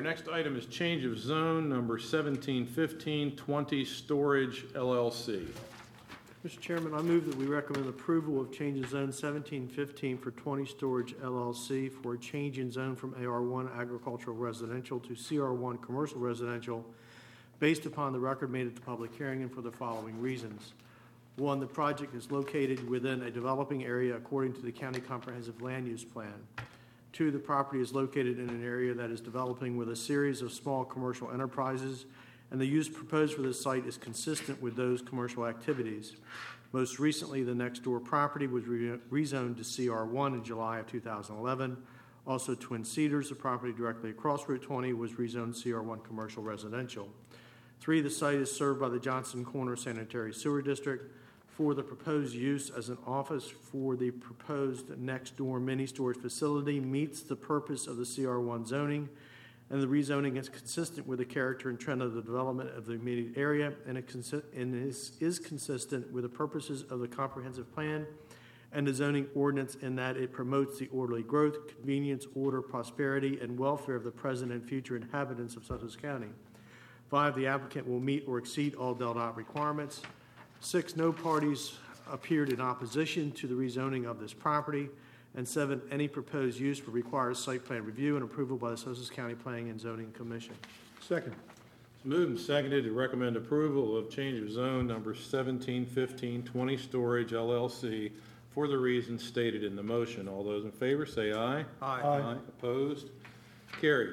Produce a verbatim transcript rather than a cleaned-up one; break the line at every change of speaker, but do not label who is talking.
next item is change of zone number seventeen fifteen twenty Storage L L C.
Mister Chairman, I move that we recommend approval of change of zone seventeen fifteen for twenty Storage L L C for a change in zone from A R one Agricultural Residential to C R one Commercial Residential based upon the record made at the public hearing and for the following reasons. One, the project is located within a developing area according to the County Comprehensive Land Use Plan. Two, the property is located in an area that is developing with a series of small commercial enterprises, and the use proposed for this site is consistent with those commercial activities. Most recently, the next door property was re- rezoned to C R one in July of two thousand eleven. Also, Twin Cedars, the property directly across Route twenty, was rezoned C R one Commercial Residential. Three, the site is served by the Johnson Corner Sanitary Sewer District. Four, the proposed use as an office for the proposed next door mini storage facility meets the purpose of the C R one zoning, and the rezoning is consistent with the character and trend of the development of the immediate area, and it consi- and is, is consistent with the purposes of the comprehensive plan and the zoning ordinance in that it promotes the orderly growth, convenience, order, prosperity, and welfare of the present and future inhabitants of Sussex County. Five, the applicant will meet or exceed all Del Dot requirements. Six, no parties appeared in opposition to the rezoning of this property. And seven, any proposed use will require site plan review and approval by the Sussex County Planning and Zoning Commission.
Second.
It's moved and seconded to recommend approval of change of zone number seventeen fifteen twenty Storage L L C for the reasons stated in the motion. All those in favor say aye.
Aye.
Opposed? Carried.